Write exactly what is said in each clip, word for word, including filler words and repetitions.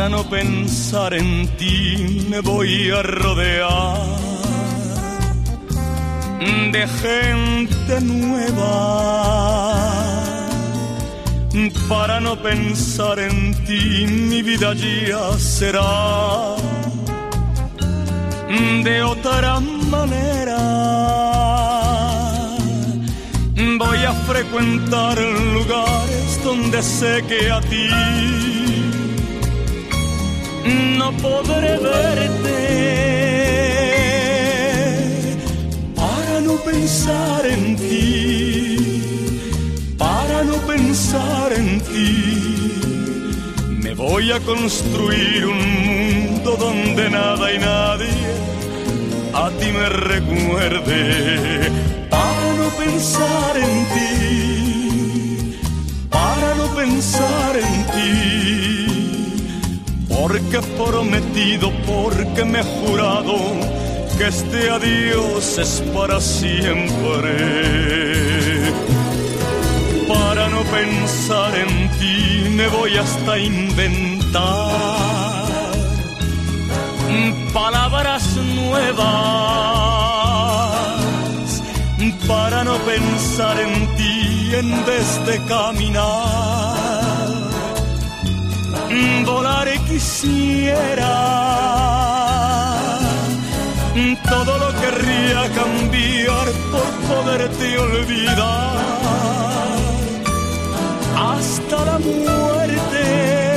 Para no pensar en ti me voy a rodear de gente nueva. Para no pensar en ti mi vida ya será de otra manera. Voy a frecuentar lugares donde sé que a ti no podré verte. Para no pensar en ti, para no pensar en ti, me voy a construir un mundo donde nada y nadie a ti me recuerde. Para no pensar en ti, para no pensar en ti, porque he prometido, porque me he jurado que este adiós es para siempre. Para no pensar en ti me voy hasta inventar palabras nuevas. Para no pensar en ti en vez de caminar, volar quisiera. Todo lo querría cambiar por poderte olvidar hasta la muerte.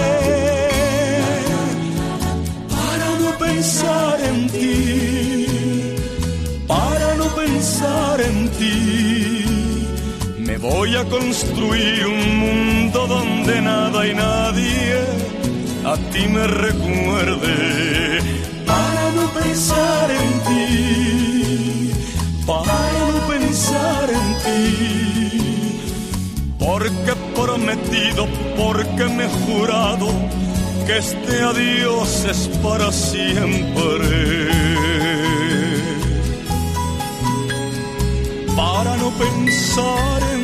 Para no pensar en ti, para no pensar en ti, me voy a construir un mundo donde nada y nadie a ti me recuerde. Para no pensar en ti, para no pensar en ti, porque he prometido, porque me he jurado que este adiós es para siempre. Para no pensar en